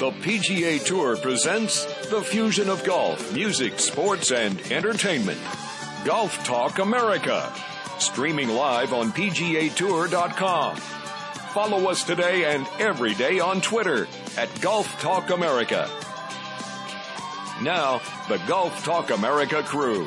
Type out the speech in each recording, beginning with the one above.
The PGA Tour presents the fusion of golf, music, sports, and entertainment. Golf Talk America. Streaming live on PGAtour.com. Follow us today and every day on Twitter at Golf Talk America. Now, the Golf Talk America crew.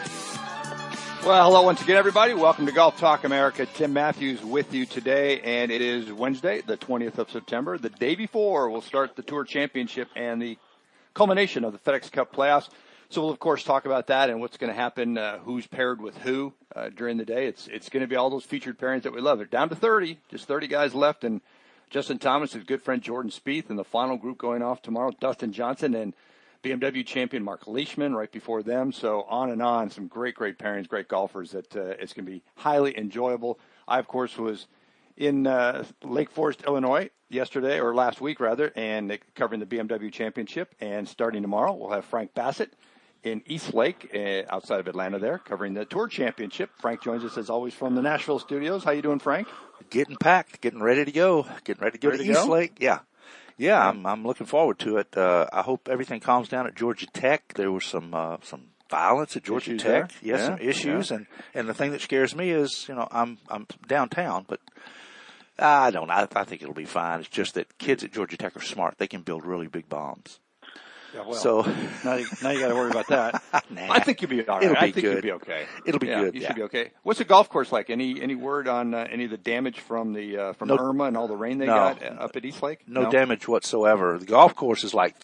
Well, hello once again, everybody. Welcome to Golf Talk America. Tim Matthews with you today, and it is Wednesday, the 20th of September. The day before, we'll start the Tour Championship and the culmination of the FedEx Cup playoffs. So we'll, of course, talk about that and what's going to happen, who's paired with who during the day. It's going to be all those featured pairings that we love. They're down to 30, just 30 guys left, and Justin Thomas, his good friend Jordan Spieth, and the final group going off tomorrow, Dustin Johnson, and BMW champion Mark Leishman right before them. So on and on, some great pairings, great golfers that it's going to be highly enjoyable. I, of course, was in Lake Forest, Illinois yesterday, or last week rather, and covering the BMW championship. And starting tomorrow, we'll have Frank Bassett in East Lake, outside of Atlanta there, covering the Tour Championship. Frank joins us, as always, from the Nashville studios. How you doing, Frank? Getting packed, getting ready to go to East Lake. Yeah, I'm looking forward to it. I hope everything calms down at Georgia Tech. There was some violence at Georgia Tech. Yes, some issues, and the thing that scares me is, I'm downtown, but I think it'll be fine. It's just that kids at Georgia Tech are smart. They can build really big bombs. Yeah, well, so now you got to worry about that. Nah, I think you'll be all right. It'll be I think good. you'll be okay. It'll be good. You should be okay. What's the golf course like? Any word on any of the damage from the Irma and all the rain they got up at East Lake? No damage whatsoever. The golf course is like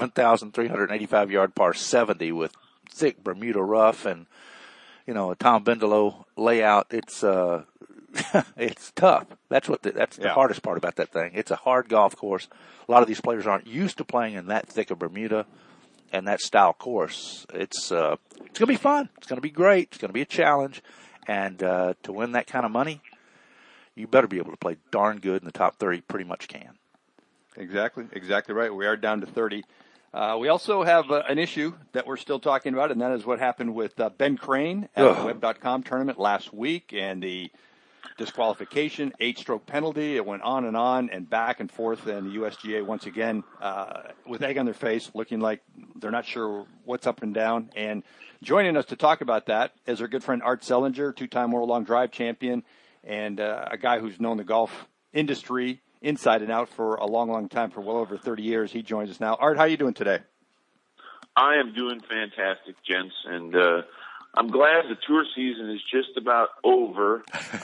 7,385 yard par 70 with thick Bermuda rough and a Tom Bendelow layout. It's it's tough. That's the hardest part about that thing. It's a hard golf course. A lot of these players aren't used to playing in that thick of Bermuda and that style course. It's going to be fun. It's going to be great. It's going to be a challenge. And to win that kind of money, you better be able to play darn good in the top 30. Pretty much can. Exactly right. We are down to 30. We also have an issue that we're still talking about, and that is what happened with Ben Crane at the Web.com tournament last week, and the disqualification, 8-stroke penalty. It went on and back and forth, and the USGA once again with egg on their face, looking like they're not sure what's up and down. And joining us to talk about that is our good friend Art Sellinger, two-time World Long Drive champion, and a guy who's known the golf industry inside and out for a long time, for well over 30 years. He joins us now. Art, how are you doing today? I am doing fantastic, gents, and I'm glad the tour season is just about over,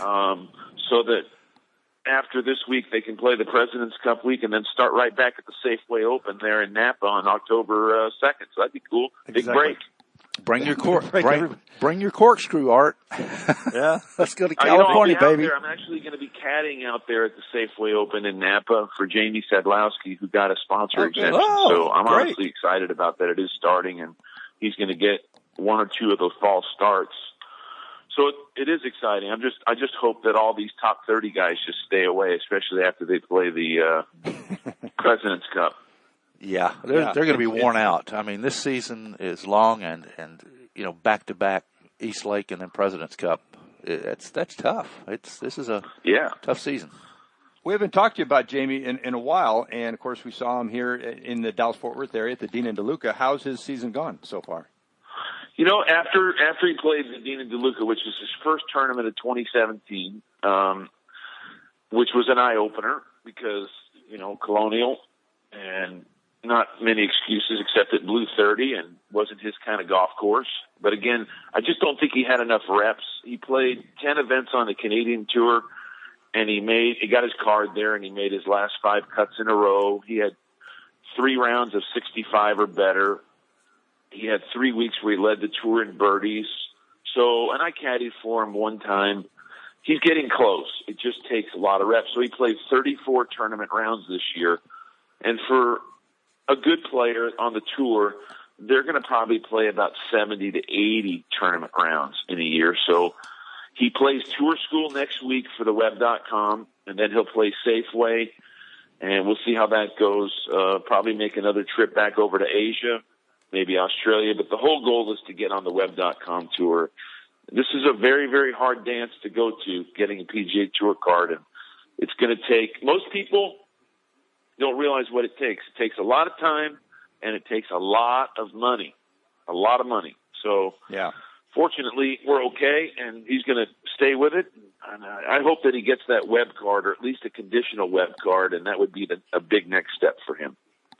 so that after this week they can play the President's Cup week and then start right back at the Safeway Open there in Napa on October 2nd. So that'd be cool. Big break. Bring your corkscrew, Art. Yeah, let's go to California, baby. I'm actually going to be caddying out there at the Safeway Open in Napa for Jamie Sadlowski, who got a sponsor exemption. So I'm honestly excited about that. It is starting, and he's going to get one or two of those fall starts. So it is exciting. I just hope that all these top 30 guys just stay away, especially after they play the President's Cup. Yeah, they're going to be worn out. I mean, this season is long, and back to back East Lake and then President's Cup. That's tough. This is a tough season. We haven't talked to you about Jamie in a while, and of course we saw him here in the Dallas-Fort Worth area at the Dean and DeLuca. How's his season gone so far? After he played the Dean and DeLuca, which was his first tournament of 2017, which was an eye opener because Colonial and not many excuses except it blew 30 and wasn't his kind of golf course. But again, I just don't think he had enough reps. He played 10 events on the Canadian Tour, and he got his card there, and he made his last 5 cuts in a row. He had 3 rounds of 65 or better. He had 3 weeks where he led the tour in birdies. So, and I caddied for him one time. He's getting close. It just takes a lot of reps. So he played 34 tournament rounds this year. And for a good player on the tour, they're going to probably play about 70 to 80 tournament rounds in a year. So he plays Tour School next week for the Web.com, and then he'll play Safeway, and we'll see how that goes. Probably make another trip back over to Asia, maybe Australia, but the whole goal is to get on the Web.com tour. This is a very, very hard dance to go to, getting a PGA Tour card, and it's going to take most people. don't realize what it takes. It takes a lot of time, and it takes a lot of money. So, yeah. Fortunately, we're okay, and he's going to stay with it. And I hope that he gets that web card, or at least a conditional web card, and that would be a big next step for him.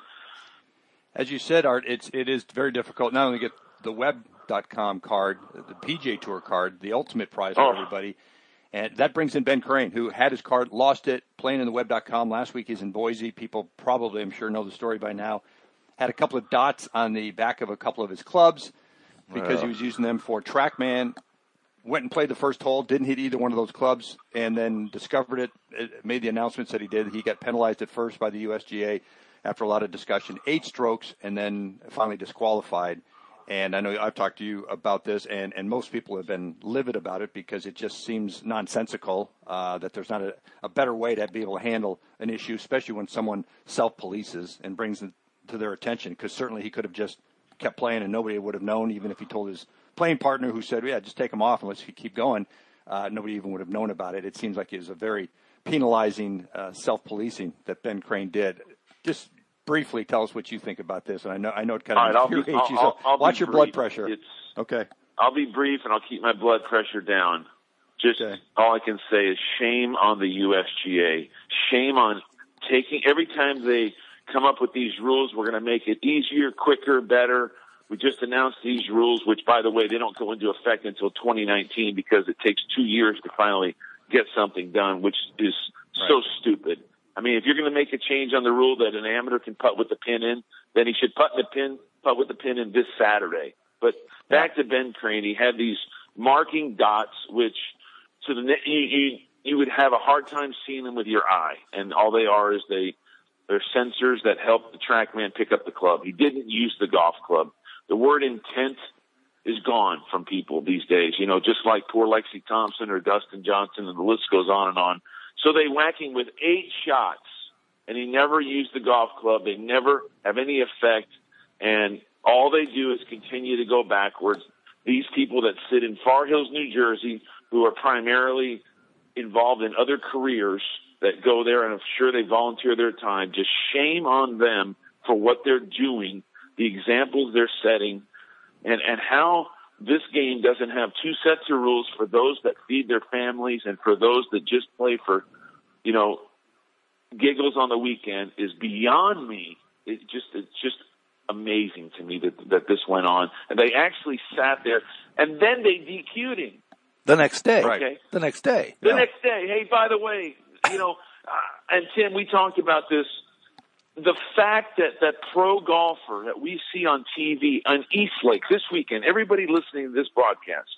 As you said, Art, it is very difficult not only to get the web.com card, the PGA Tour card, the ultimate prize for everybody. And that brings in Ben Crane, who had his card, lost it, playing in the web.com. Last week he's in Boise. People probably, I'm sure, know the story by now. Had a couple of dots on the back of a couple of his clubs because he was using them for TrackMan. Went and played the first hole, didn't hit either one of those clubs, and then discovered it, made the announcements that he did. He got penalized at first by the USGA after a lot of discussion, 8 strokes, and then finally disqualified. And I know I've talked to you about this, and most people have been livid about it because it just seems nonsensical that there's not a better way to be able to handle an issue, especially when someone self-polices and brings it to their attention, because certainly he could have just kept playing and nobody would have known, even if he told his playing partner who said, yeah, just take him off and let's keep going. Nobody even would have known about it. It seems like it was a very penalizing self-policing that Ben Crane did. Just briefly tell us what you think about this. And I know it kind of infuriates you, so watch your blood pressure. Okay. I'll be brief and I'll keep my blood pressure down. Just all I can say is shame on the USGA. Shame on taking, every time they come up with these rules, we're going to make it easier, quicker, better. We just announced these rules, which, by the way, they don't go into effect until 2019 because it takes 2 years to finally get something done, which is so stupid. I mean, if you're going to make a change on the rule that an amateur can putt with the pin in, then he should putt with the pin in this Saturday. But back to Ben Crane, he had these marking dots, which to the you would have a hard time seeing them with your eye, and all they are is they're sensors that help the TrackMan pick up the club. He didn't use the golf club. The word intent is gone from people these days, you know, just like poor Lexi Thompson or Dustin Johnson, and the list goes on and on. So they whack him with 8 shots, and he never used the golf club. They never have any effect, and all they do is continue to go backwards. These people that sit in Far Hills, New Jersey, who are primarily involved in other careers that go there, and I'm sure they volunteer their time, just shame on them for what they're doing, the examples they're setting, and how this game doesn't have 2 sets of rules for those that feed their families and for those that just play for, you know, giggles on the weekend is beyond me. It's just amazing to me that this went on. And they actually sat there, and then they DQ'd him. The next day. Okay. The next day. The next day. Hey, by the way, you know, and Tim, we talked about this. The fact that pro golfer that we see on TV on Eastlake this weekend, everybody listening to this broadcast,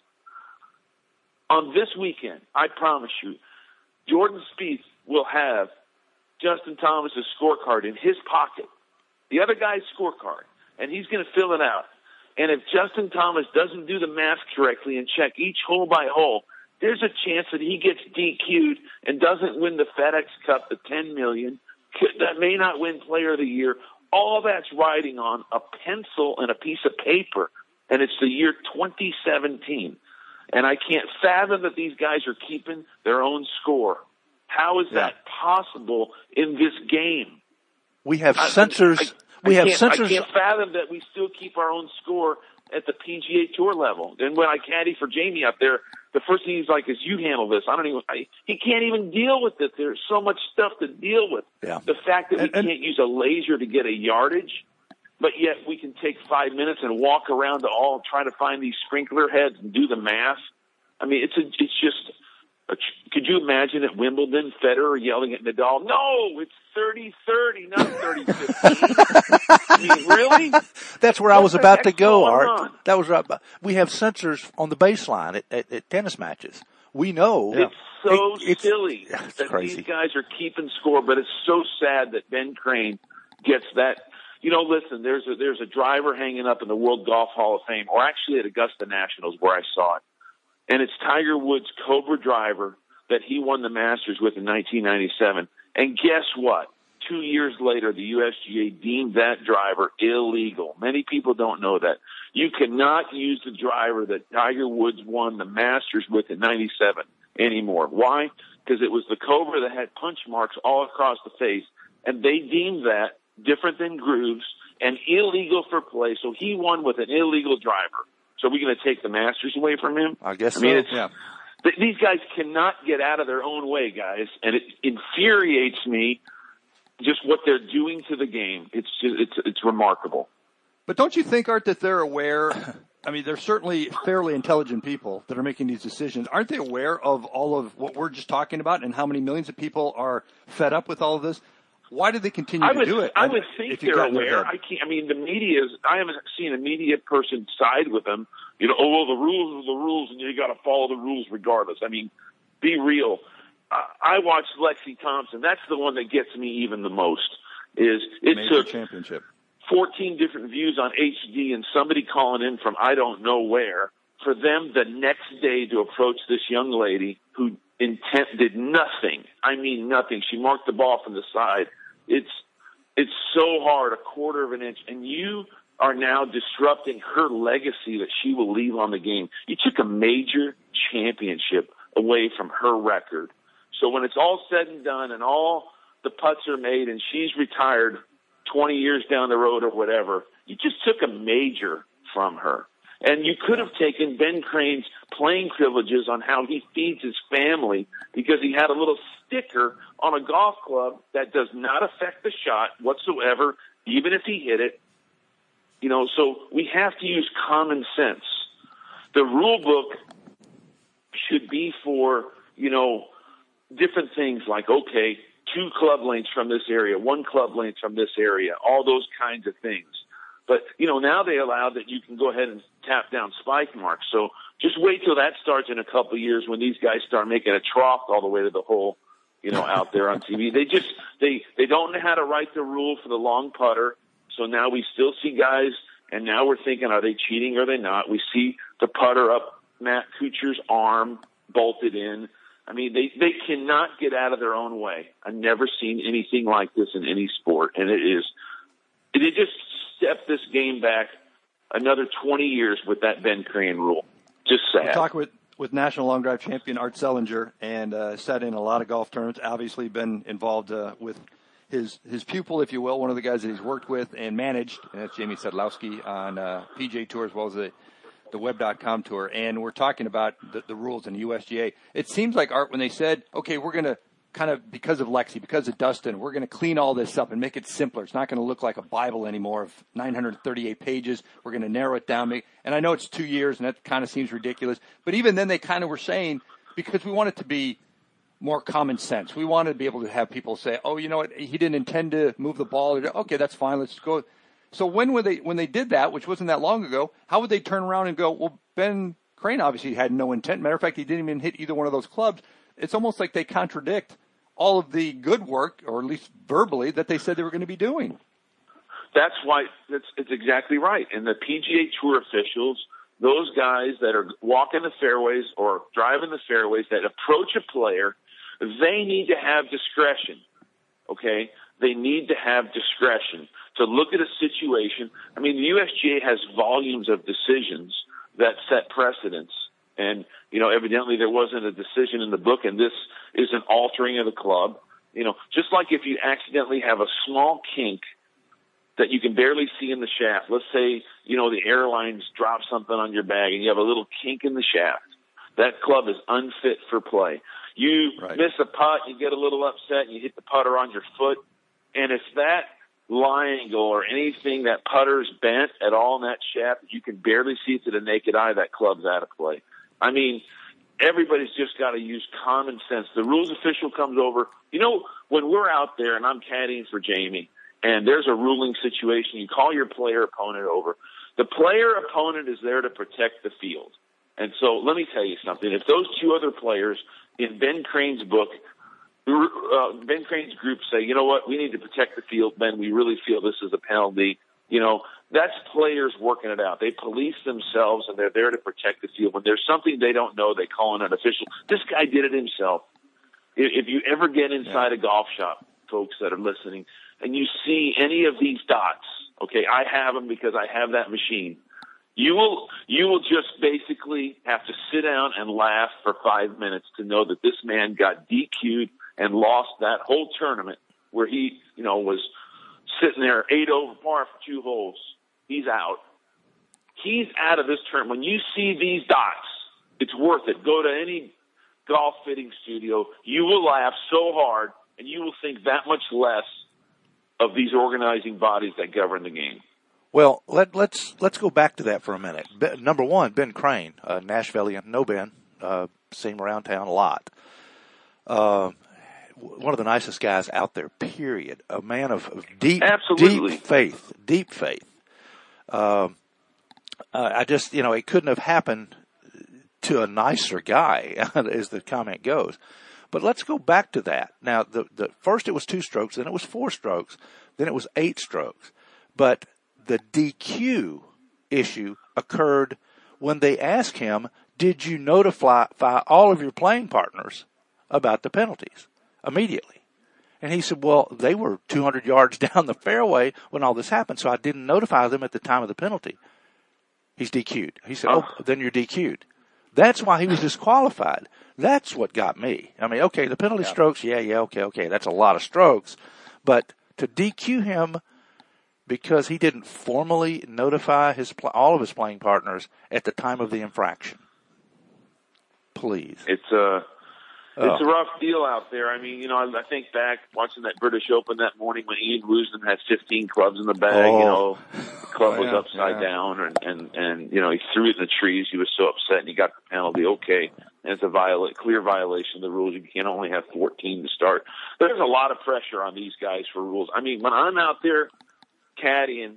on this weekend, I promise you, Jordan Spieth will have Justin Thomas's scorecard in his pocket, the other guy's scorecard, and he's going to fill it out. And if Justin Thomas doesn't do the math correctly and check each hole by hole, there's a chance that he gets DQ'd and doesn't win the FedEx Cup, the $10 million. That may not win Player of the Year. All that's riding on a pencil and a piece of paper, and it's the year 2017. And I can't fathom that these guys are keeping their own score. How is that possible in this game? We have sensors. I can't fathom that we still keep our own score at the PGA Tour level. And when I caddy for Jamie up there, the first thing he's like is, you handle this. He can't even deal with it. There's so much stuff to deal with. Yeah. The fact that we can't use a laser to get a yardage, but yet we can take 5 minutes and walk around to all try to find these sprinkler heads and do the math. I mean, it's just, could you imagine at Wimbledon, Federer yelling at Nadal, no, it's 30-30, not 30-15. I mean, really? That's where I was about to go, Art. That was right. We have sensors on the baseline at tennis matches. We know. It's so silly that crazy. These guys are keeping score, but it's so sad that Ben Crane gets that. You know, listen, there's a driver hanging up in the World Golf Hall of Fame, or actually at Augusta Nationals where I saw it. And it's Tiger Woods' Cobra driver that he won the Masters with in 1997. And guess what? 2 years later, the USGA deemed that driver illegal. Many people don't know that. You cannot use the driver that Tiger Woods won the Masters with in 97 anymore. Why? Because it was the Cobra that had punch marks all across the face. and they deemed that different than Grooves and illegal for play. So he won with an illegal driver. So are we going to take the Masters away from him? I guess I mean, so. Yeah. These guys cannot get out of their own way, guys, and it infuriates me just what they're doing to the game. It's remarkable. But don't you think, Art, that they're aware? I mean, they're certainly fairly intelligent people that are making these decisions. Aren't they aware of all of what we're just talking about and how many millions of people are fed up with all of this? Why do they continue to do it? I would think they're aware. I mean, the media I haven't seen a media person side with them. You know, well, the rules are the rules, and you got to follow the rules regardless. I mean, be real. I watched Lexi Thompson. That's the one that gets me even the most. It took championship. 14 different views on HD and somebody calling in from I don't know where for them the next day to approach this young lady who did nothing. I mean, nothing. She marked the ball from the side. It's so hard, a quarter of an inch, and you are now disrupting her legacy that she will leave on the game. You took a major championship away from her record. So when it's all said and done and all the putts are made and she's retired 20 years down the road or whatever, you just took a major from her. And you could have taken Ben Crane's playing privileges on how he feeds his family because he had a little sticker on a golf club that does not affect the shot whatsoever, even if he hit it. You know, so we have to use common sense. The rule book should be for, you know, different things like, okay, 2 club lengths from this area, 1 club length from this area, all those kinds of things. But, you know, now they allow that you can go ahead and tap down spike marks. So just wait till that starts in a couple of years when these guys start making a trough all the way to the hole, you know, out there on TV. They don't know how to write the rule for the long putter. So now we still see guys, and now we're thinking, are they cheating or are they not? We see the putter up Matt Kuchar's arm bolted in. I mean, they cannot get out of their own way. I've never seen anything like this in any sport, and it just stepped this game back another 20 years with that Ben Crane rule. Just sad. We'll talk with National Long Drive champion Art Sellinger, and sat in a lot of golf tournaments, obviously been involved with his pupil, if you will, one of the guys that he's worked with and managed, and that's Jamie Sedlowski on PGA Tour as well as the Web.com Tour. And we're talking about the rules in the USGA. It seems like, Art, when they said, okay, we're going to kind of, because of Lexi, because of Dustin, we're going to clean all this up and make it simpler. It's not going to look like a Bible anymore of 938 pages. We're going to narrow it down. And I know it's 2 years, and that kind of seems ridiculous. But even then, they kind of were saying, because we want it to be more common sense. We wanted to be able to have people say, oh, you know what, he didn't intend to move the ball. Okay, that's fine. Let's go. So when they did that, which wasn't that long ago, how would they turn around and go, well, Ben Crane obviously had no intent. Matter of fact, he didn't even hit either one of those clubs. It's almost like they contradict all of the good work, or at least verbally, that they said they were going to be doing. That's why it's exactly right. And the PGA Tour officials, those guys that are walking the fairways or driving the fairways that approach a player, they need to have discretion, okay? They need to have discretion to look at a situation. I mean, the USGA has volumes of decisions that set precedents. And, you know, evidently there wasn't a decision in the book, and this is an altering of the club. You know, just like if you accidentally have a small kink that you can barely see in the shaft. Let's say, you know, the airlines drop something on your bag and you have a little kink in the shaft. That club is unfit for play. You miss a putt, you get a little upset, and you hit the putter on your foot. And if that lie angle or anything, that putter's bent at all in that shaft, you can barely see it to the naked eye, that club's out of play. I mean, everybody's just got to use common sense. The rules official comes over. You know, when we're out there and I'm caddying for Jamie and there's a ruling situation, you call your player opponent over. The player opponent is there to protect the field. And so let me tell you something. If those 2 other players in Ben Crane's book, Ben Crane's group say, you know what, we need to protect the field, Ben, we really feel this is a penalty. You know, that's players working it out. They police themselves, and they're there to protect the field. When there's something they don't know, they call in an official. This guy did it himself. If you ever get inside a golf shop, folks that are listening, and you see any of these dots, okay, I have them because I have that machine. You will just basically have to sit down and laugh for 5 minutes to know that this man got DQ'd and lost that whole tournament where he, was sitting there 8 over par for 2 holes. He's out. He's out of this tournament. When you see these dots, it's worth it. Go to any golf fitting studio. You will laugh so hard, and you will think that much less of these organizing bodies that govern the game. Well, let's go back to that for a minute. Number one, Ben Crane, Nashvilleian. Know Ben. See him around town a lot. One of the nicest guys out there, period. A man of deep faith. I just, it couldn't have happened to a nicer guy, as the comment goes. But let's go back to that. Now, the first it was 2 strokes, then it was 4 strokes, then it was 8 strokes. But the DQ issue occurred when they asked him, did you notify all of your playing partners about the penalties immediately? And he said, well, they were 200 yards down the fairway when all this happened, so I didn't notify them at the time of the penalty. He's DQ'd. He said, then you're DQ'd. That's why he was disqualified. That's what got me. I mean, okay, the penalty strokes, okay, that's a lot of strokes. But to DQ him because he didn't formally notify all of his playing partners at the time of the infraction. Please. It's a rough deal out there. I mean, I think back watching that British Open that morning when Ian Woosnam had 15 clubs in the bag. The club was upside down, and he threw it in the trees. He was so upset, and he got the penalty. Okay, and it's a clear violation of the rules. You can only have 14 to start. There's a lot of pressure on these guys for rules. I mean, when I'm out there caddying,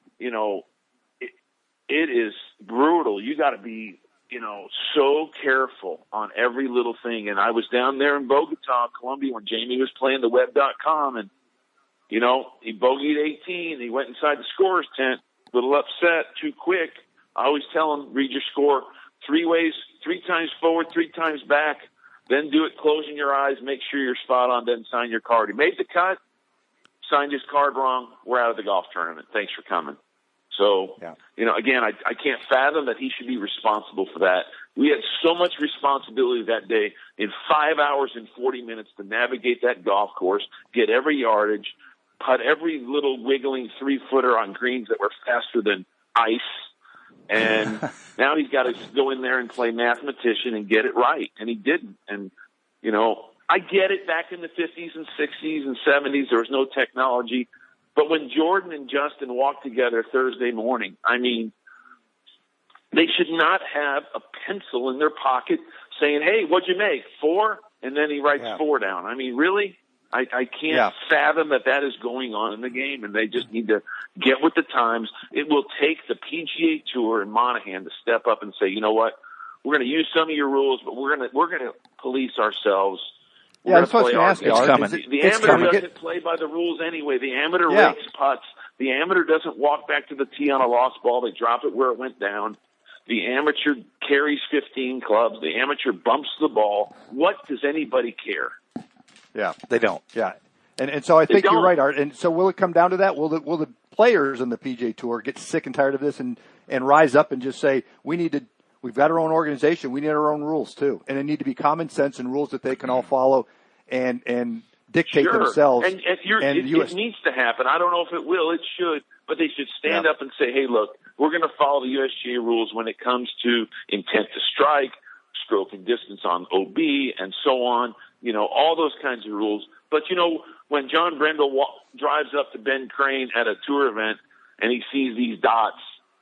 it is brutal. You got to be so careful on every little thing. And I was down there in Bogota, Colombia, when Jamie was playing the web.com, and, he bogeyed 18. He went inside the scorer's tent, a little upset, too quick. I always tell him, read your score 3 ways, 3 times forward, 3 times back, then do it closing your eyes, make sure you're spot on, then sign your card. He made the cut, signed his card wrong. We're out of the golf tournament. Thanks for coming. So, again, I can't fathom that he should be responsible for that. We had so much responsibility that day in 5 hours and 40 minutes to navigate that golf course, get every yardage, putt every little wiggling 3-footer on greens that were faster than ice. And now he's got to go in there and play mathematician and get it right. And he didn't. And, I get it. Back in the 50s and 60s and 70s, there was no technology. But when Jordan and Justin walked together Thursday morning, I mean, they should not have a pencil in their pocket saying, hey, what'd you make? 4? And then he writes 4 down. I mean, really? I can't fathom that is going on in the game, and they just need to get with the times. It will take the PGA Tour and Monahan to step up and say, you know what? We're going to use some of your rules, but we're going to police ourselves. Yeah, that's what I was going to ask you. The amateur doesn't play by the rules anyway. The amateur rakes putts. The amateur doesn't walk back to the tee on a lost ball. They drop it where it went down. The amateur carries 15 clubs. The amateur bumps the ball. What does anybody care? Yeah, they don't. Yeah, and so I think you're right, Art. And so will it come down to that? Will the players in the PGA Tour get sick and tired of this and rise up and just say we've got our own organization. We need our own rules too, and it need to be common sense and rules that they can all follow and dictate themselves. And it needs to happen. I don't know if it will. It should, but they should stand up and say, "Hey, look, we're going to follow the USGA rules when it comes to intent to strike, stroke and distance on OB, and so on. All those kinds of rules." But when John Brendel drives up to Ben Crane at a tour event and he sees these dots,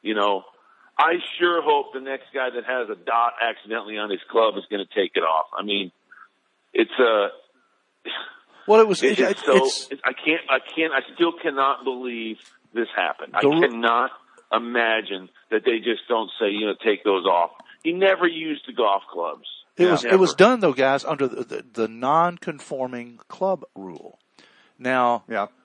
I sure hope the next guy that has a dot accidentally on his club is going to take it off. I mean, it's well, it was. I still cannot believe this happened. I cannot imagine that they just don't say, take those off. He never used the golf clubs. It was done though, guys, under the non-conforming club rule. Now,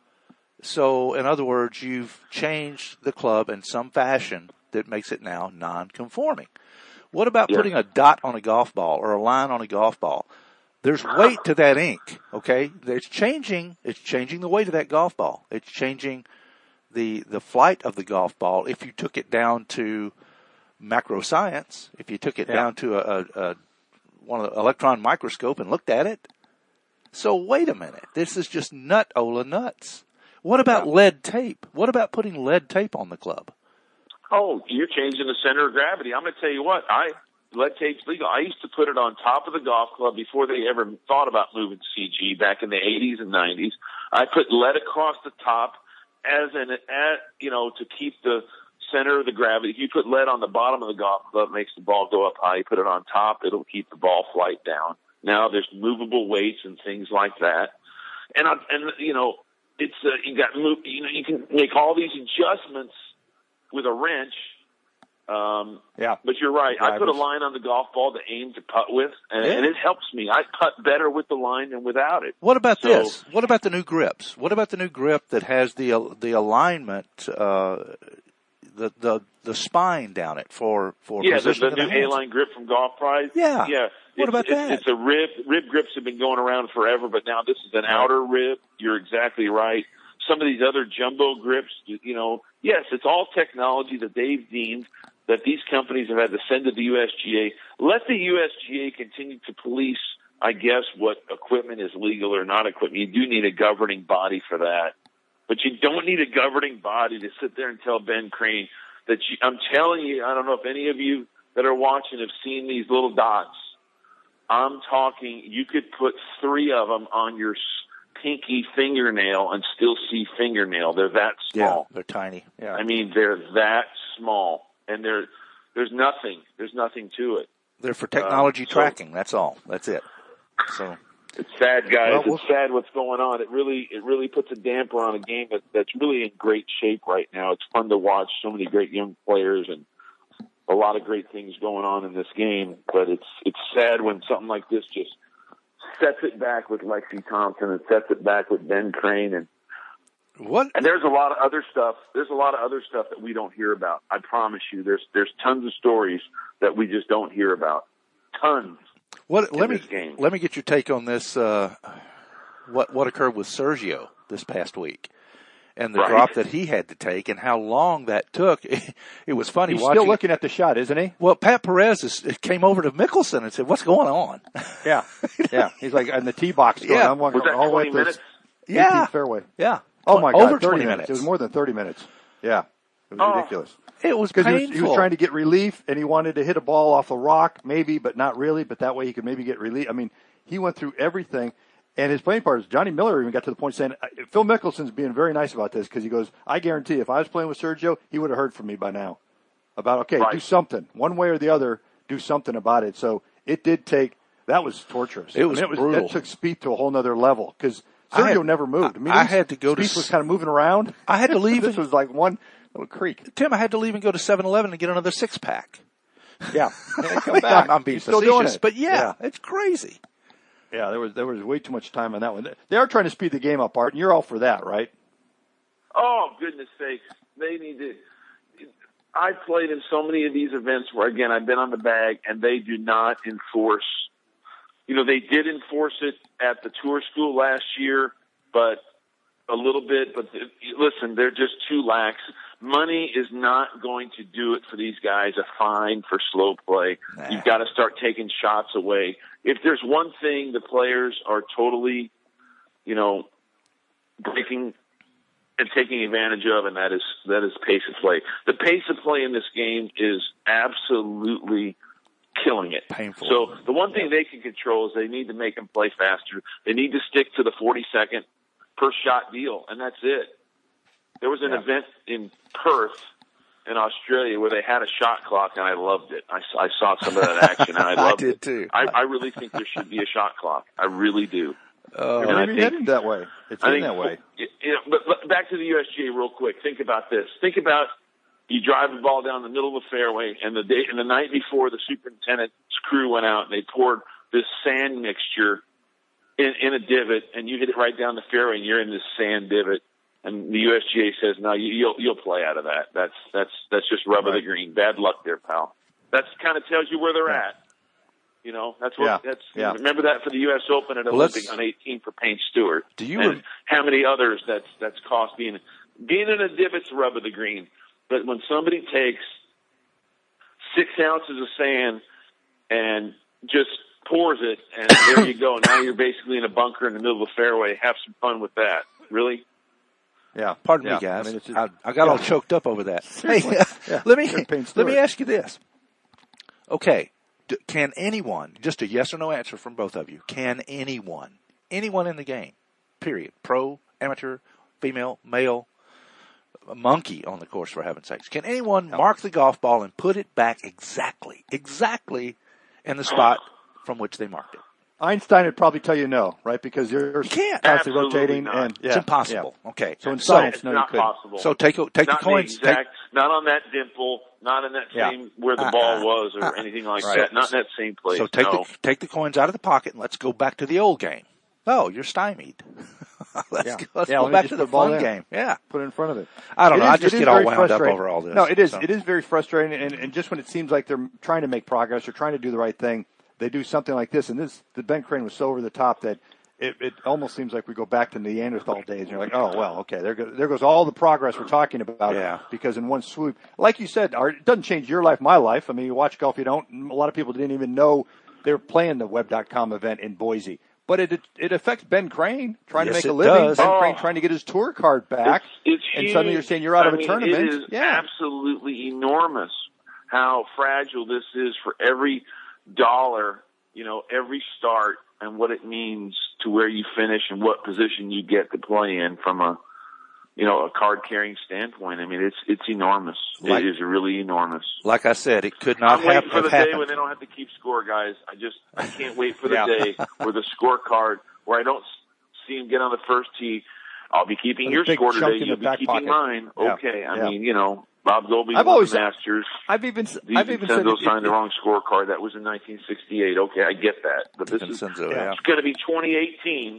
so in other words, you've changed the club in some fashion that makes it now non-conforming. What about putting a dot on a golf ball or a line on a golf ball? There's weight to that ink, okay? It's changing the weight of that golf ball. It's changing the flight of the golf ball. If you took it down to macro science, if you took it down to one of the electron microscope and looked at it, So wait a minute. This is just nut-ola nuts. What about lead tape? What about putting lead tape on the club? Oh, you're changing the center of gravity. I'm going to tell you what, lead tape's legal. I used to put it on top of the golf club before they ever thought about moving CG back in the 80s and 90s. I put lead across the top to keep the center of the gravity. If you put lead on the bottom of the golf club, it makes the ball go up high. You put it on top, it'll keep the ball flight down. Now there's movable weights and things like that. It's you can make all these adjustments with a wrench. But you're right. I put a line on the golf ball to aim to putt with, and it helps me. I putt better with the line than without it. What about this? What about the new grips? What about the new grip that has the alignment, the spine down it for positioning the new A-line grip from Golf Prize. Yeah. What about that? It's a rib. Rib grips have been going around forever, but now this is an outer rib. You're exactly right. Some of these other jumbo grips, yes, it's all technology that they've deemed that these companies have had to send to the USGA. Let the USGA continue to police, I guess, what equipment is legal or not equipment. You do need a governing body for that. But you don't need a governing body to sit there and tell Ben Crane that I'm telling you, I don't know if any of you that are watching have seen these little dots. I'm talking, you could put 3 of them on your pinky fingernail and still see fingernail. They're that small. Yeah, they're tiny. Yeah. I mean, they're that small. And there's nothing to it. They're for technology tracking. That's all. That's it. So it's sad, guys. It's sad what's going on. It really puts a damper on a game that's really in great shape right now. It's fun to watch so many great young players and a lot of great things going on in this game. But it's sad when something like this just sets it back with Lexi Thompson and sets it back with Ben Crane and there's a lot of other stuff. There's a lot of other stuff that we don't hear about. I promise you, there's tons of stories that we just don't hear about. Tons. Let me get your take on this. What occurred with Sergio this past week, and the drop that he had to take, and how long that took. It was funny. He's still looking at the shot, isn't he? Well, Pat Perez came over to Mickelson and said, "What's going on?" Yeah. He's like in the tee box. I'm was that 20 minutes? Yeah. Fairway. Yeah. Oh my God. Over 30 minutes. It was more than 30 minutes. Yeah. It was ridiculous. It was painful. He was trying to get relief, and he wanted to hit a ball off a rock, maybe, but not really. But that way he could maybe get relief. I mean, he went through everything. And his playing partners, Johnny Miller, even got to the point saying, Phil Mickelson's being very nice about this because he goes, I guarantee if I was playing with Sergio, he would have heard from me by now about, do something. One way or the other, do something about it. So it did take – that was torturous. It was brutal. That took Spieth to a whole other level because Sergio never moved. I had to go to – Spieth was kind of moving around. I had to leave. This was like one little creek. Tim, I had to leave and go to 7-Eleven and get another 6-pack. Yeah. Come back. I'm being still doing it. But it's crazy. Yeah, there was way too much time on that one. They are trying to speed the game up, Art, and you're all for that, right? Oh, goodness sakes. They need to – I've played in so many of these events where, again, I've been on the bag, and they do not enforce – they did enforce it at the tour school last year, but a little bit. But, listen, they're just too lax. Money is not going to do it for these guys, a fine for slow play. Nah. You've got to start taking shots away. If there's one thing the players are totally, breaking and taking advantage of, and that is pace of play. The pace of play in this game is absolutely killing it. Painful. So the one thing they can control is they need to make them play faster. They need to stick to the 40-second per shot deal, and that's it. There was an event in Perth in Australia where they had a shot clock, and I loved it. I saw some of that action, and I loved it. I did too. I really think there should be a shot clock. I really do. Maybe headed that way. It's in that way. But back to the USGA real quick. Think about this. Think about you drive the ball down the middle of the fairway, and the night before the superintendent's crew went out and they poured this sand mixture in a divot, and you hit it right down the fairway, and you're in this sand divot. And the USGA says, no, you'll play out of that. That's just rub of the green. Bad luck there, pal. That kind of tells you where they're at. That's what. Remember that for the U.S. Open at Olympic on 18 for Payne Stewart. How many others that's cost being in a divot's rub of the green. But when somebody takes 6 ounces of sand and just pours it, and there you go. Now you're basically in a bunker in the middle of the fairway. Have some fun with that. Really? Yeah. Pardon me, guys. I mean, I got all choked up over that. Hey, let me ask you this. Okay, can anyone, just a yes or no answer from both of you, can anyone in the game, period, pro, amateur, female, male, a monkey on the course, for heaven's sakes, can anyone mark the golf ball and put it back exactly in the spot from which they marked it? Einstein would probably tell you no, right? Because you're constantly rotating, not. and it's impossible. Yeah. Okay, so in science, it's no, not you couldn't. possible. So take the coins. Not on that dimple. Not in that same where the ball was, or anything like that. Not in that same place. So take the coins out of the pocket, and let's go back to the old game. Oh, you're stymied. let's go back to the fun game. Yeah, put it in front of it. I don't know. I just get all wound up over all this. No, it is. So. It is very frustrating, and just when it seems like they're trying to make progress or trying to do the right thing, they do something like this. And the Ben Crane was so over the top that it almost seems like we go back to Neanderthal days. And you're like, oh well, okay, there goes all the progress we're talking about. Yeah. Because in one swoop, like you said, Art, it doesn't change your life, my life. I mean, you watch golf, you don't. A lot of people didn't even know they were playing the Web.com event in Boise. But it affects Ben Crane trying to make a living. Does. Ben Crane trying to get his tour card back. It's and huge. Suddenly you're saying you're out of a tournament. It is absolutely enormous how fragile this is for every dollar, every start, and what it means to where you finish and what position you get to play in from a card carrying standpoint. I mean, it's enormous. It is really enormous. Like I said, it could not I'm waiting for the happened. day when they don't have to keep score, guys. I can't wait for the day where the scorecard, where I don't see him get on the first tee. I'll be keeping your score today. You'll be keeping mine. Okay. I mean, Bob Goldby won the Masters. I've even said Vincenzo signed the wrong scorecard. That was in 1968. Okay, I get that. But this is it's going to be 2018.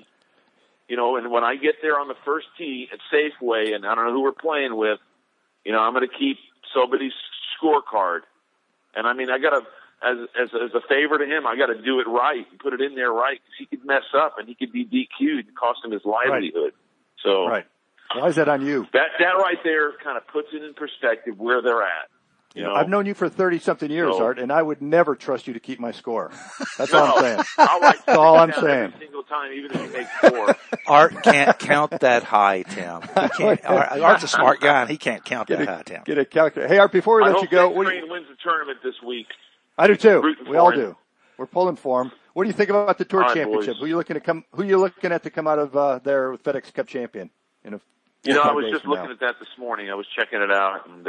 And when I get there on the first tee at Safeway, and I don't know who we're playing with, I'm going to keep somebody's scorecard. And I mean, I got to, as a favor to him, I got to do it right and put it in there right, because he could mess up and he could be DQ'd and cost him his livelihood. Right. So, why is that on you? That right there kind of puts it in perspective where they're at. I've known you for 30-something years, Art, and I would never trust you to keep my score. That's all I'm saying. That's all I'm saying. Every single time, even if you make four. Art can't count that high, Tim. Art's a smart guy, and he can't count that high, Tim. Get a calculator. Hey, Art, before we let you go. I hope Ben wins the tournament this week. I do, too. We all do. We're pulling for him. What do you think about the Tour Championship? Boys. Who are you looking at to come out of there with FedEx Cup champion? I was just looking at that this morning. I was checking it out, and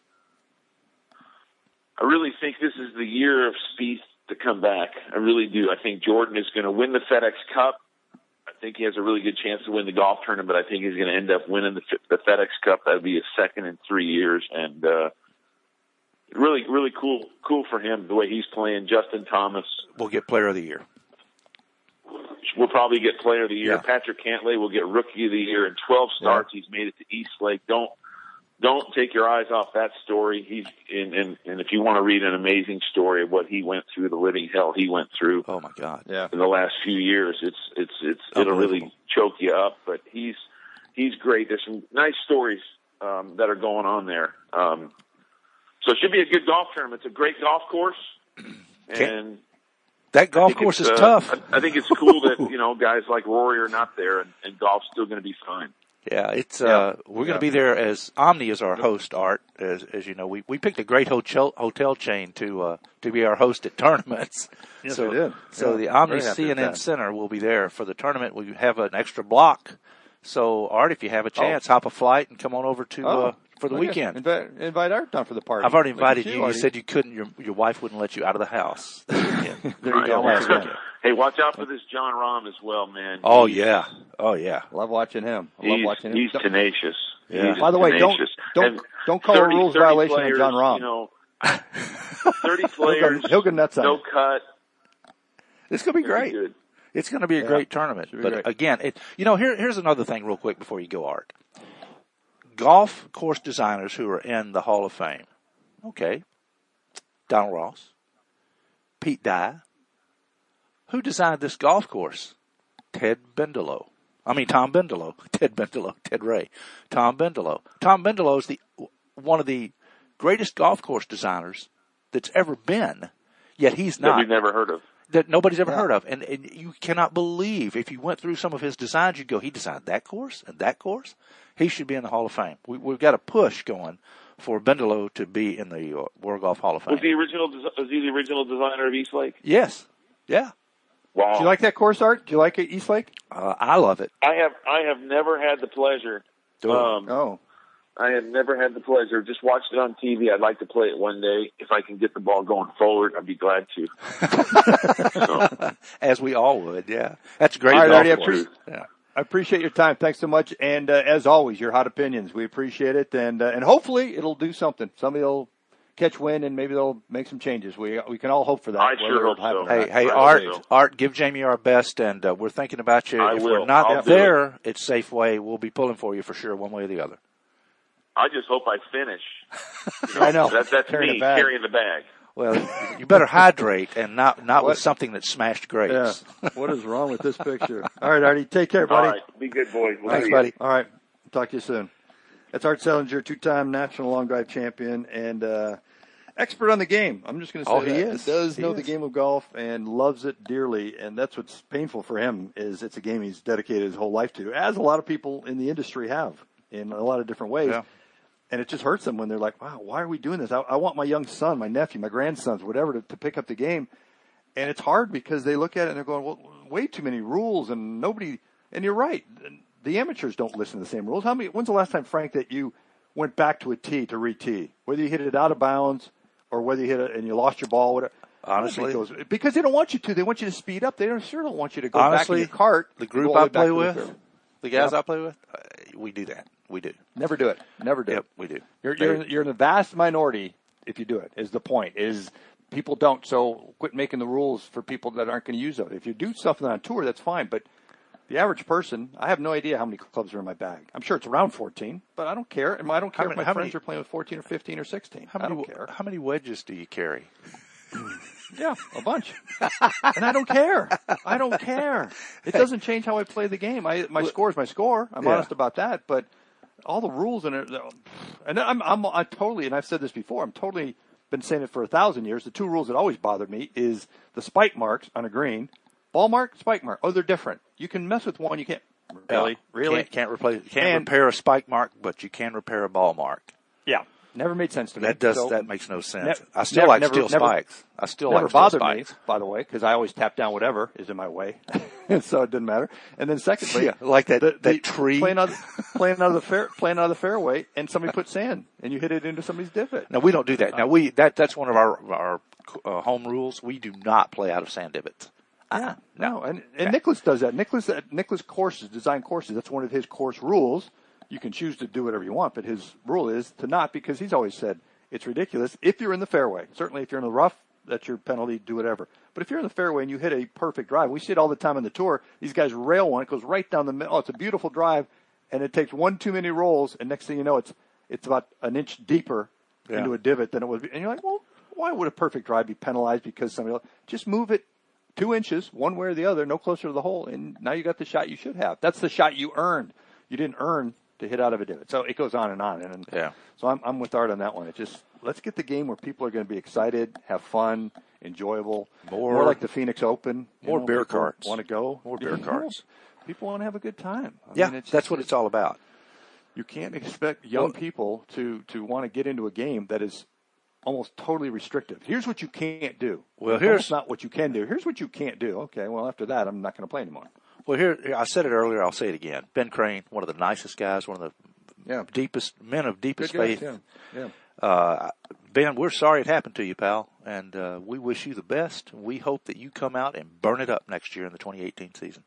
I really think this is the year of Spieth to come back. I really do. I think Jordan is going to win the FedEx Cup. I think he has a really good chance to win the golf tournament, but I think he's going to end up winning the FedEx Cup. That would be his second in 3 years, and really, really cool for him the way he's playing. Justin Thomas will get Player of the Year. We'll probably get Player of the Year. Yeah. Patrick Cantlay will get Rookie of the Year. In 12 starts, he's made it to East Lake. Don't take your eyes off that story. He's and if you want to read an amazing story of what he went through, the living hell he went through. Oh my God! Yeah. In the last few years, it'll really choke you up. But he's great. There's some nice stories that are going on there. So it should be a good golf tournament. It's a great golf course, and that golf course is tough. I think it's cool that guys like Rory are not there, and golf's still going to be fine. Yeah, we're going to be there as Omni is our host, Art. As you know, we picked a great hotel chain to be our host at tournaments. Yes, we did. So the Omni CNN Center will be there for the tournament. We have an extra block. So Art, if you have a chance, hop a flight and come on over to for the weekend. Invite Art down for the party. I've already invited you. You said you couldn't. Your wife wouldn't let you out of the house. There you go. Hey, watch out for this John Rahm as well, man. Oh yeah. Love watching him. He's tenacious. Yeah. By the way, don't call a rules violation on John Rahm. 30 players. He'll go nuts on no it. cut. It's going to be great. It's going to be a great tournament. But again, here's another thing real quick before you go, Art. Golf course designers who are in the Hall of Fame. Okay. Donald Ross. Pete Dye. Who designed this golf course? Tom Bendelow. Ted Ray. Tom Bendelow. Tom Bendelow is one of the greatest golf course designers that's ever been, yet he's not. That we've never heard of. that nobody's ever heard of. And you cannot believe, if you went through some of his designs, you'd go, he designed that course and that course. He should be in the Hall of Fame. We've got a push going for Bendelow to be in the World Golf Hall of Fame. Was he the original designer of East Lake? Yes. Yeah. Wow. Do you like that course, Art? Do you like it, East Lake? I love it. I have never had the pleasure. I have never had the pleasure. Just watched it on TV. I'd like to play it one day. If I can get the ball going forward, I'd be glad to. As we all would, yeah. That's great. All right, golf Artie, I appreciate your time. Thanks so much. And as always, your hot opinions. We appreciate it. And hopefully it'll do something. Somebody will catch wind and maybe they'll make some changes. We can all hope for that. I sure hope so. Hey, Art, give Jamie our best, and we're thinking about you. If we're not there at Safeway, we'll be pulling for you for sure, one way or the other. I just hope I finish. I know. That's me carrying the bag. Well, you better hydrate and not with something that smashed grapes. Yeah. What is wrong with this picture? All right, Artie, take care, buddy. All right, be good, boys. Thanks, buddy. All right, talk to you soon. That's Art Sellinger, two-time national long drive champion and expert on the game. I'm just going to say he is. He does know the game of golf and loves it dearly, and that's what's painful for him is it's a game he's dedicated his whole life to, as a lot of people in the industry have in a lot of different ways. Yeah. And it just hurts them when they're like, wow, why are we doing this? I want my young son, my nephew, my grandsons, whatever, to pick up the game. And it's hard because they look at it and they're going, well, way too many rules and nobody – and you're right. The amateurs don't listen to the same rules. When's the last time, Frank, that you went back to a tee to re-tee? Whether you hit it out of bounds or whether you hit it and you lost your ball, whatever. Honestly. Because they don't want you to. They want you to speed up. They sure don't want you to go back in your cart. The group I play with, the guys I play with, we do that. We do. Never do it. Never do it. Yep, we do. You're in the vast minority if you do it, is the point. Is people don't, so quit making the rules for people that aren't going to use them. If you do something on tour, that's fine. But the average person, I have no idea how many clubs are in my bag. I'm sure it's around 14, but I don't care. And I don't care if my friends are playing with 14 or 15 or 16. I don't care. How many wedges do you carry? Yeah, a bunch. And I don't care. I don't care. It doesn't change how I play the game. My score is my score. I'm honest about that. But all the rules in it, and I'm totally, and I've said this before, I'm totally been saying it for 1,000 years. The two rules that always bothered me is the spike marks on a green. Ball mark, spike mark. Oh, they're different. You can mess with one. You can't. Really? Can't repair a spike mark, but you can repair a ball mark. Yeah. Never made sense to me. That makes no sense. I still like steel spikes. I still like steel spikes. Me, by the way, because I always tap down whatever is in my way, so it didn't matter. And then secondly, like that tree playing out of the fairway, and somebody put sand, and you hit it into somebody's divot. No, we don't do that. Now that's one of our home rules. We do not play out of sand divots. No, and Nicklaus does that. Nicklaus courses, design courses. That's one of his course rules. You can choose to do whatever you want, but his rule is to not, because he's always said it's ridiculous. If you're in the fairway, certainly if you're in the rough, that's your penalty, do whatever. But if you're in the fairway and you hit a perfect drive, we see it all the time on the tour. These guys rail one, it goes right down the middle. Oh, it's a beautiful drive, and it takes one too many rolls, and next thing you know, it's about an inch deeper into a divot than it would be. And you're like, well, why would a perfect drive be penalized because somebody else? Just move it 2 inches, one way or the other, no closer to the hole, and now you got the shot you should have. That's the shot you earned. You didn't earn to hit out of a divot. So it goes on and on. And so I'm with Art on that one. It just, let's get the game where people are going to be excited, have fun, enjoyable. More like the Phoenix Open. More beer carts. Want to go? More beer carts. People want to have a good time. I mean, that's what it's all about. You can't expect young people to want to get into a game that is almost totally restrictive. Here's what you can't do. Well, here's not what you can do. Here's what you can't do. Okay, well, after that, I'm not going to play anymore. Well, here, I said it earlier, I'll say it again. Ben Crane, one of the nicest guys, one of the deepest men of deepest faith. Ben, we're sorry it happened to you, pal, and we wish you the best. We hope that you come out and burn it up next year in the 2018 season.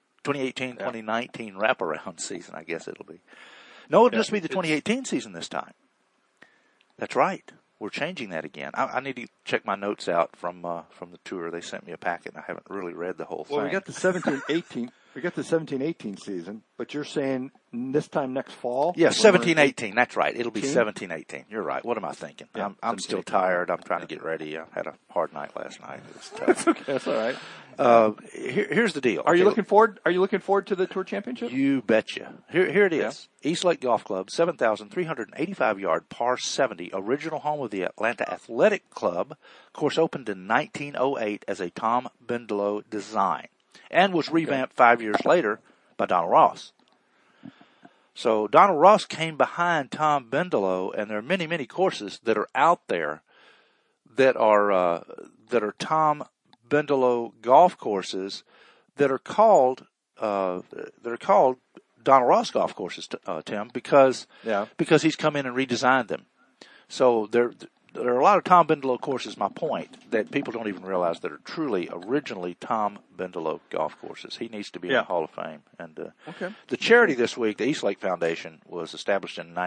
2019 wraparound season, I guess it'll be. No, it'll just be the 2018 season this time. That's right. We're changing that again. I need to check my notes out from the tour. They sent me a packet, and I haven't really read the whole thing. Well, we got the 17th, 18th. We got the 17-18 season, but you're saying this time next fall? Yeah, 17-18. That's right. It'll be 17-18. You're right. What am I thinking? Yeah, I'm still tired. I'm trying to get ready. I had a hard night last night. It was tough. That's okay. That's all right. Here's the deal. Are you looking forward? Are you looking forward to the Tour Championship? You betcha. Here it is. Yeah. East Lake Golf Club, 7,385-yard par 70, original home of the Atlanta Athletic Club. Course opened in 1908 as a Tom Bendelow design, and was revamped 5 years later by Donald Ross. So Donald Ross came behind Tom Bendelow, and there are many, many courses that are out there that are Tom Bendelow golf courses that are called Donald Ross golf courses, Tim, because he's come in and redesigned them. So there are a lot of Tom Bendelow courses, my point, that people don't even realize that are truly originally Tom Bendelow golf courses. He needs to be in the Hall of Fame. And the charity this week, the East Lake Foundation, was established in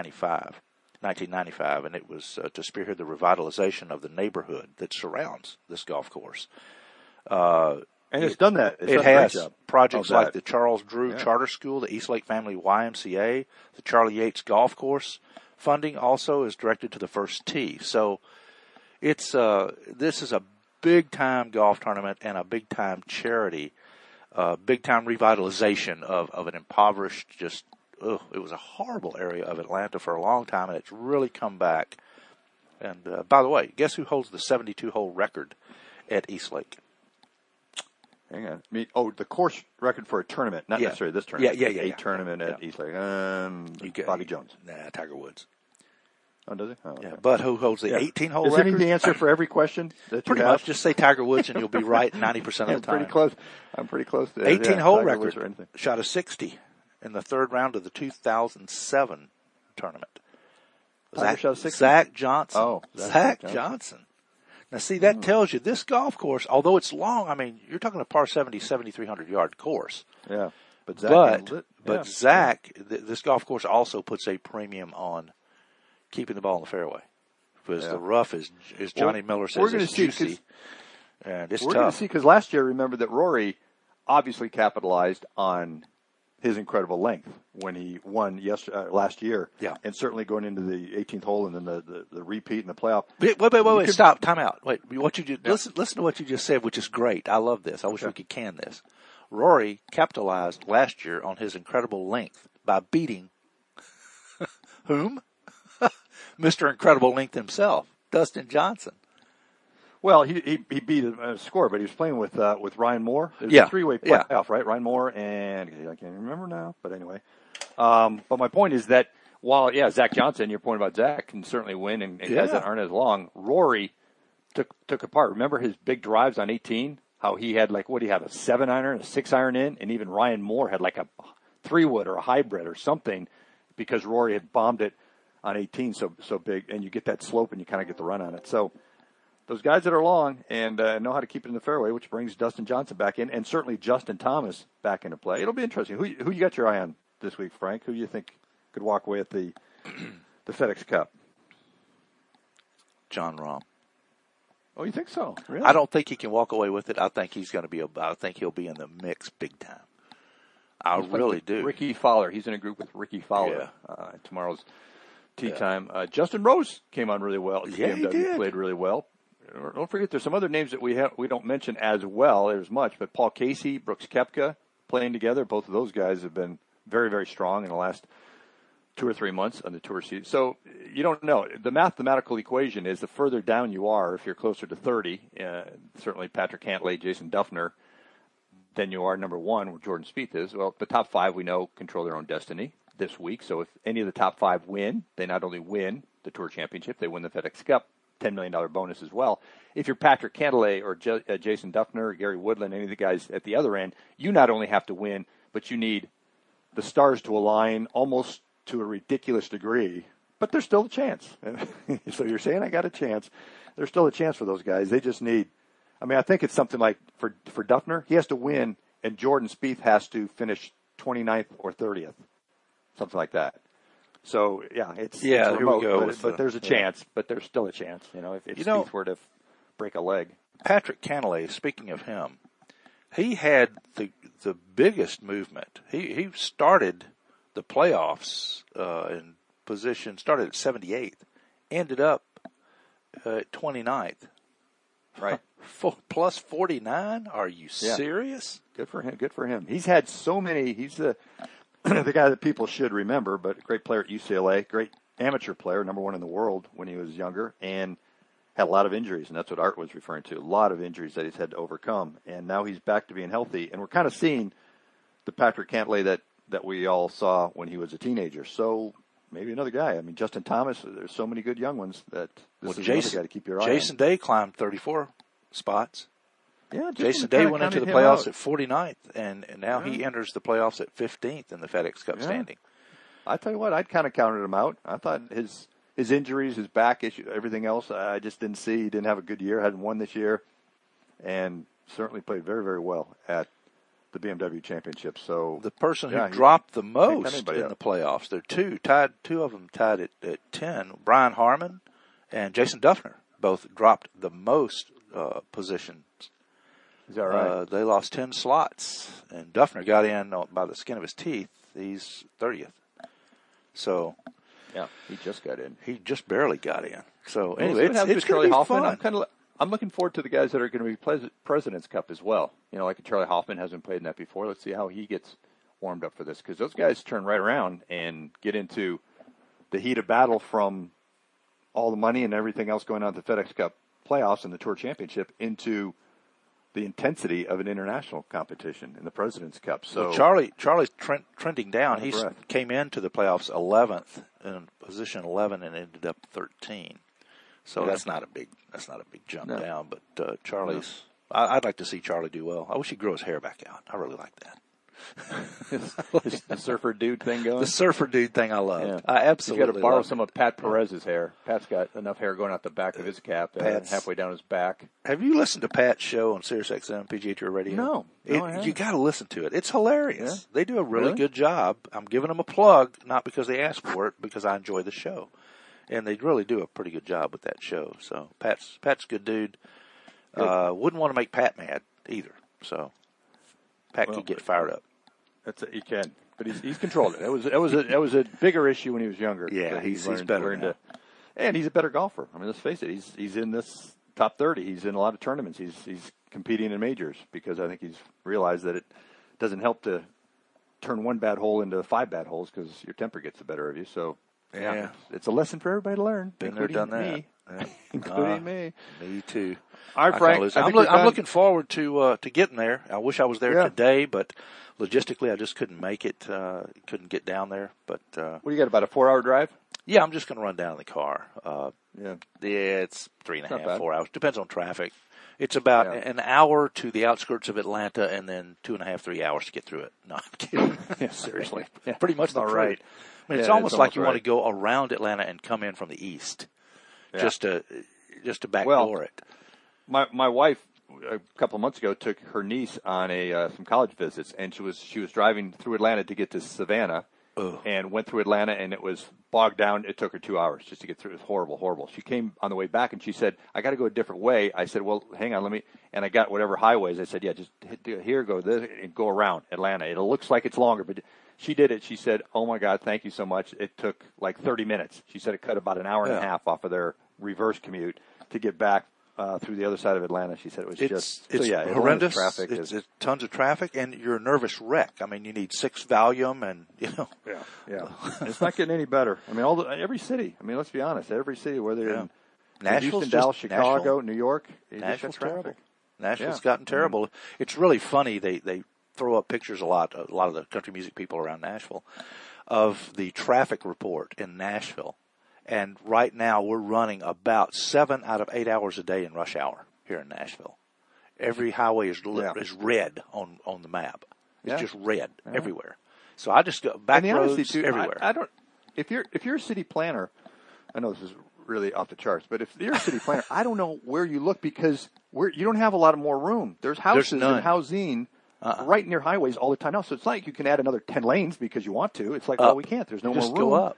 1995, and it was to spearhead the revitalization of the neighborhood that surrounds this golf course. And it's done that. It has projects like the Charles Drew Charter School, the East Lake Family YMCA, the Charlie Yates Golf Course. Funding also is directed to the First Tee. So it's this is a big-time golf tournament and a big-time charity, big-time revitalization of an impoverished, it was a horrible area of Atlanta for a long time, and it's really come back. And by the way, guess who holds the 72-hole record at East Lake? Hang on. The course record for a tournament, not necessarily this tournament. Yeah. Tournament at East Lake. Bobby Jones. Nah, Tiger Woods. Oh, does he? Oh, okay. Yeah, but who holds the 18-hole record? Is that the answer for every question that Pretty you have? much. Just say Tiger Woods and you'll be right 90% of the time. I'm pretty close to 18-hole record. Shot a 60 in the third round of the 2007 tournament. Tiger shot a 60? Zach Johnson. Oh, Zach Johnson. Now, see, that tells you this golf course, although it's long, I mean, you're talking a par 70, 7,300-yard course. Yeah. But Zach, this golf course also puts a premium on keeping the ball in the fairway. Because the rough is Johnny Miller says, it's juicy. And it's tough. We're going to see, because last year, remember that Rory obviously capitalized on his incredible length when he won last year. Yeah. And certainly going into the 18th hole and then the repeat in the playoff. Wait, stop, time out. Wait, listen to what you just said, which is great. I love this. I wish we could can this. Rory capitalized last year on his incredible length by beating whom? Mr. Incredible Length himself, Dustin Johnson. Well, he beat a score, but he was playing with Ryan Moore. It was a three-way playoff, right? Ryan Moore and I can't remember now, but anyway. But my point is that while Zach Johnson, your point about Zach can certainly win and guys that aren't as long, Rory took apart. Remember his big drives on 18? How he had a 7-iron, a 6-iron in, and even Ryan Moore had like a 3-wood or a hybrid or something because Rory had bombed it on 18 so big, and you get that slope and you kind of get the run on it. So those guys that are long and know how to keep it in the fairway, which brings Dustin Johnson back in, and certainly Justin Thomas back into play. It'll be interesting. Who you got your eye on this week, Frank? Who you think could walk away at the FedEx Cup? Jon Rahm. Oh, you think so? Really? I don't think he can walk away with it. I think he's going to be. I think he'll be in the mix big time. I really do. Ricky Fowler. He's in a group with Ricky Fowler. Tomorrow's tee time. Justin Rose came on really well. Yeah, he did. Played really well. Don't forget, there's some other names that we don't mention as well. There's much, but Paul Casey, Brooks Koepka playing together. Both of those guys have been very, very strong in the last 2 or 3 months on the tour season. So you don't know. The mathematical equation is the further down you are, if you're closer to 30, certainly Patrick Cantlay, Jason Duffner, than you are number 1, where Jordan Spieth is. Well, the top 5 we know control their own destiny this week. So if any of the top 5 win, they not only win the Tour Championship, they win the FedEx Cup, $10 million bonus as well. If you're Patrick Cantlay or Jason Duffner or Gary Woodland, any of the guys at the other end, you not only have to win, but you need the stars to align almost to a ridiculous degree, but there's still a chance. So you're saying I got a chance. There's still a chance for those guys. They just need, I think it's something like for Duffner, he has to win, and Jordan Spieth has to finish 29th or 30th, something like that. So, it's remote, here we go. But there's a chance, but there's still a chance, if Spieth were to break a leg. Patrick Cantlay, speaking of him, he had the biggest movement. He started the playoffs in position, started at 78th, ended up at 29th. Right. Plus 49? Are you serious? Good for him. Good for him. He's had so many. He's the the guy that people should remember, but a great player at UCLA, great amateur player, number one in the world when he was younger, and had a lot of injuries, and that's what Art was referring to. A lot of injuries that he's had to overcome, and now he's back to being healthy, and we're kind of seeing the Patrick Cantlay that we all saw when he was a teenager. So maybe another guy. I mean, Justin Thomas, there's so many good young ones that this is another guy to keep your eye on. Jason Day climbed 34 spots. Yeah, Jason Day went into the playoffs at 49th, and now he enters the playoffs at 15th in the FedEx Cup standing. I tell you what, I'd kind of counted him out. I thought his injuries, his back issue, everything else, I just didn't see. He didn't have a good year, hadn't won this year, and certainly played very, very well at the BMW Championship. So the person who dropped the most in the playoffs, there are two of them tied at 10. Brian Harmon and Jason Duffner both dropped the most positions. Is that right? They lost 10 slots, and Duffner got in by the skin of his teeth. He's 30th. So, yeah, he just got in. He just barely got in. So anyway, it's going to be fun. I'm looking forward to the guys that are going to be President's Cup as well. You know, like Charlie Hoffman hasn't played in that before. Let's see how he gets warmed up for this, because those guys turn right around and get into the heat of battle from all the money and everything else going on at the FedEx Cup playoffs and the Tour Championship into the intensity of an international competition in the President's Cup. So Charlie's trending down. He came into the playoffs 11th in position 11 and ended up 13. So that's not a big jump down. But Charlie's, I'd like to see Charlie do well. I wish he'd grow his hair back out. I really like that. The surfer dude thing going? The surfer dude thing I love. Yeah. I absolutely got to borrow some of Pat Perez's hair. Pat's got enough hair going out the back of his cap and halfway down his back. Have you listened to Pat's show on SiriusXM PGA Tour Radio? No, you got to listen to it. It's hilarious. Yeah? They do a really good job. I'm giving them a plug, not because they asked for it, because I enjoy the show. And they really do a pretty good job with that show. So Pat's a good dude. Wouldn't want to make Pat mad either. So Pat could get fired up. He can, but he's controlled it. That was a bigger issue when he was younger. Yeah, he's better now. And he's a better golfer. I mean, let's face it. He's in this top 30. He's in a lot of tournaments. He's competing in majors because I think he's realized that it doesn't help to turn one bad hole into 5 bad holes because your temper gets the better of you. So it's a lesson for everybody to learn. Been there, done that. Yeah. Including me. Me too. All right, Frank. I'm looking forward to getting there. I wish I was there today, but logistically I just couldn't make it. Couldn't get down there. But what do you got? About a 4-hour drive? Yeah, I'm just going to run down in the car. It's 3.5, 4 hours. Depends on traffic. It's about an hour to the outskirts of Atlanta, and then 2.5, 3 hours to get through it. No, I'm kidding. Seriously, pretty much the right. I mean, it's almost like you want to go around Atlanta and come in from the east, just to backdoor it. My wife a couple of months ago took her niece on some college visits, and she was driving through Atlanta to get to Savannah, and went through Atlanta, and it was bogged down. It took her 2 hours just to get through. It was horrible. She came on the way back, and she said, "I got to go a different way." I said, "Well, hang on, and I got whatever highways." I said, "Yeah, just here, go this, and go around Atlanta. It looks like it's longer, but." She did it. She said, "Oh my God, thank you so much." It took like 30 minutes. She said it cut about an hour and a half off of their reverse commute to get back through the other side of Atlanta. She said it's horrendous. Traffic. It's tons of traffic, and you're a nervous wreck. I mean, you need 6 Valium, and Yeah. It's not getting any better. I mean, every city. I mean, let's be honest. Every city, whether in Houston, Dallas, Chicago, New York, Nashville's terrible. Nashville's gotten terrible. It's really funny. They throw up pictures a lot of the country music people around Nashville of the traffic report in Nashville. And right now we're running about 7 out of 8 hours a day in rush hour here in Nashville. Every highway is red on the map. It's just red everywhere. So I just go back roads everywhere. I don't. If you're a city planner, I know this is really off the charts, but if you're a city planner, I don't know where you look because you don't have a lot of more room. There's houses and housing right near highways all the time now. So it's not like you can add another 10 lanes because you want to. It's like, well, we can't. There's no more room. Go up.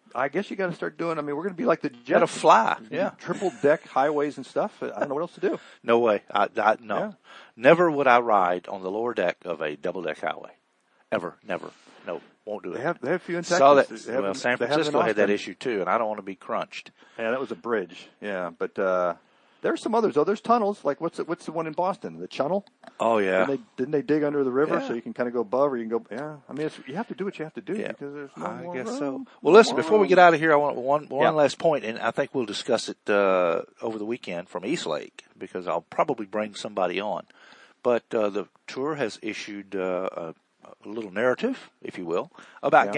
I guess you got to start doing. I mean, we're going to be like the Jets. Got to fly. Yeah. Triple deck highways and stuff. I don't know what else to do. No way. No. Yeah. Never would I ride on the lower deck of a double deck highway. Ever. Never. No. Won't do it. They have a few in Texas. Saw that. Well, San Francisco had that issue too, and I don't want to be crunched. Yeah, that was a bridge. Yeah, but there's some others though. There's tunnels. Like what's the one in Boston? The Channel. Oh yeah. Didn't they dig under the river Yeah. so you can kind of go above or you can go? Yeah. I mean, you have to do what you have to do because there's no I more guess room. so. Well, listen. Before we get out of here, I want one Yeah. last point, and I think we'll discuss it over the weekend from Eastlake because I'll probably bring somebody on. But the tour has issued a little narrative, if you will, about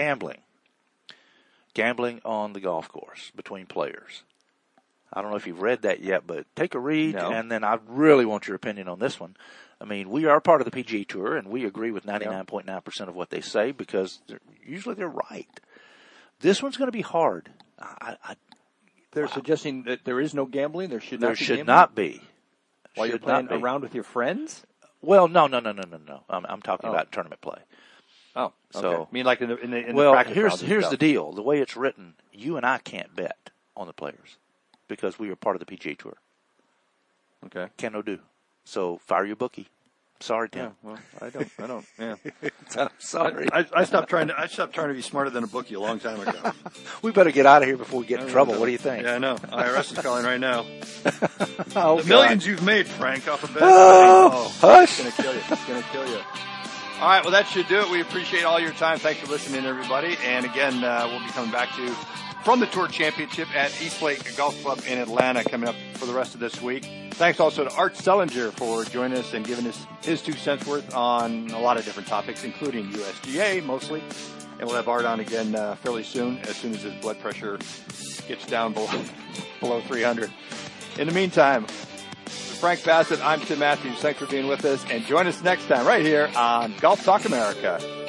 gambling on the golf course between players. I don't know if you've read that yet, but take a read, and then I really want your opinion on this one. I mean, we are part of the PGA Tour, and we agree with 99.9% of what they say because usually they're right. This one's going to be hard. They're suggesting that there is no gambling. There should not There be should gambling? not be. While you're Should not playing be. around with your friends? Well, no. I'm talking about tournament play. Oh, okay. So- I mean, like in the Well, practice rounds and here's stuff. the deal. The way it's written, you and I can't bet on the players because we are part of the PGA Tour. Okay. Can no do. So fire your bookie. Sorry, Yeah. Tim. Well, I don't. Yeah. I'm sorry. I stopped trying to be smarter than a bookie a long time ago. We better get out of here before we get in trouble. What do you think? Yeah, I know. IRS is calling right now. Oh, The God. millions you've made, Frank, off of bet. Hush. It's gonna kill you. It's gonna kill you. All right, well, that should do it. We appreciate all your time. Thanks for listening, everybody. And again, we'll be coming back to you from the Tour Championship at Eastlake Golf Club in Atlanta coming up for the rest of this week. Thanks also to Art Sellinger for joining us and giving us his 2 cents worth on a lot of different topics, including USGA mostly. And we'll have Art on again fairly soon as his blood pressure gets down below 300. In the meantime, Frank Bassett, I'm Tim Matthews. Thanks for being with us, and join us next time right here on Golf Talk America.